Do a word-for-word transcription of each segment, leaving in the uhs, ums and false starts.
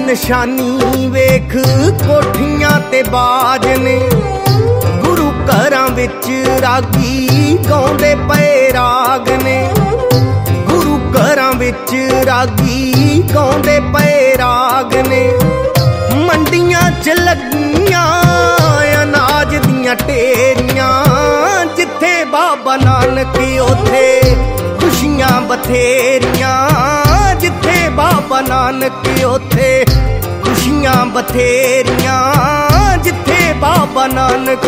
निशानी वेख कोठियां ते बाज ने, गुरु घरां विच रागी गाउंदे पए राग ने, गुरु घरां विच रागी गाउंदे पए राग ने। मंडियां च लगियां अनाज दियां ढेरियां, जिथे बाबा नानक उथे खुशियां बथेरियां, जिथे बाबा नानक उथे खुशियां बथेरियां, जिथे बाबा नानक।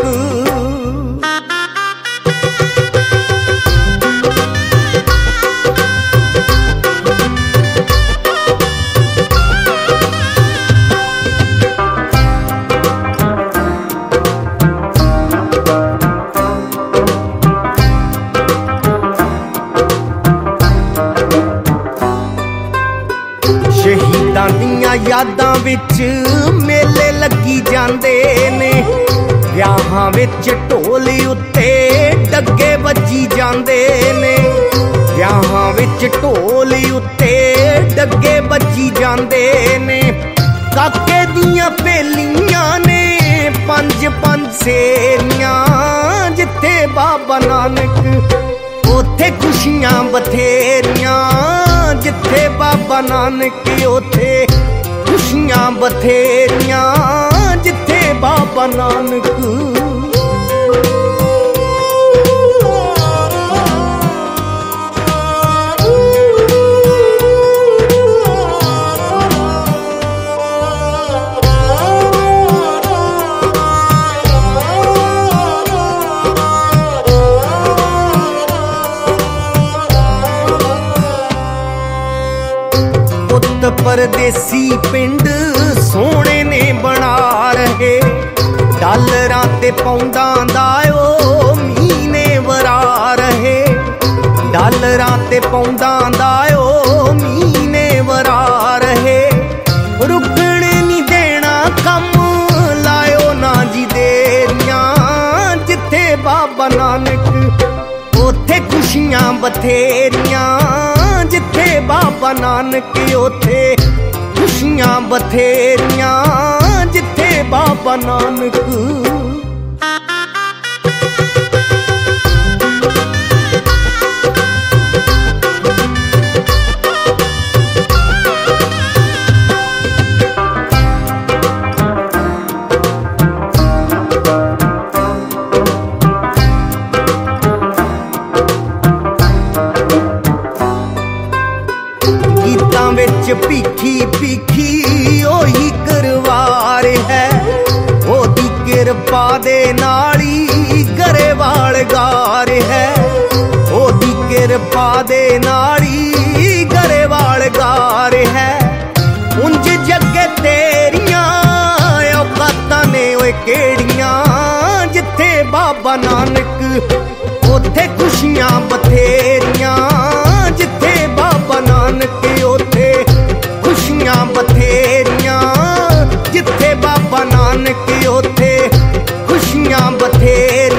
शहीदां दियां यादां विच मेले लगी जांदे ने, विआहां विच ढोली उत्ते डग्गे वजी जांदे ने, विआहां विच ढोली उत्ते डग्गे वजी जांदे ने। काके दियां भेलियां ने पंज पंज सेरियां, जिथे बाबा नानक उथे खुशियां बथेरियां, जिथे बाबा नानक उथे खुशियां बथेरियां, जिथे बाबा नानक। परदेसी पिंड सोने ने बना रहे, डालरां ते पौंडां दा ओ मीने वरा रहे, डालरां ते पौंडां दा ओ मीने वरा रहे। रुकने नहीं देना कम लायो ना जी देरियां, जिथे बाबा नानक उथे खुशियां बथेरियां, जिथे बाबा नानक उथे खुशियां बथेरियां, जिथे बाबा नानक। भीखी भीखी ओही करवार है, ओदी किरपा दे नाली गरेवाल गार है, ओदी किरपा दे नाली गरेवाल गार है। उंज जगे तेरियां औकातां ने ओए केड़ियां, जिथे बाबा नानक उथे खुशियां बथेरियां, जिथे बाबा नानक उथे खुशियां बथेरियां, जिथे बाबा नानक उथे खुशियां बथेरियां।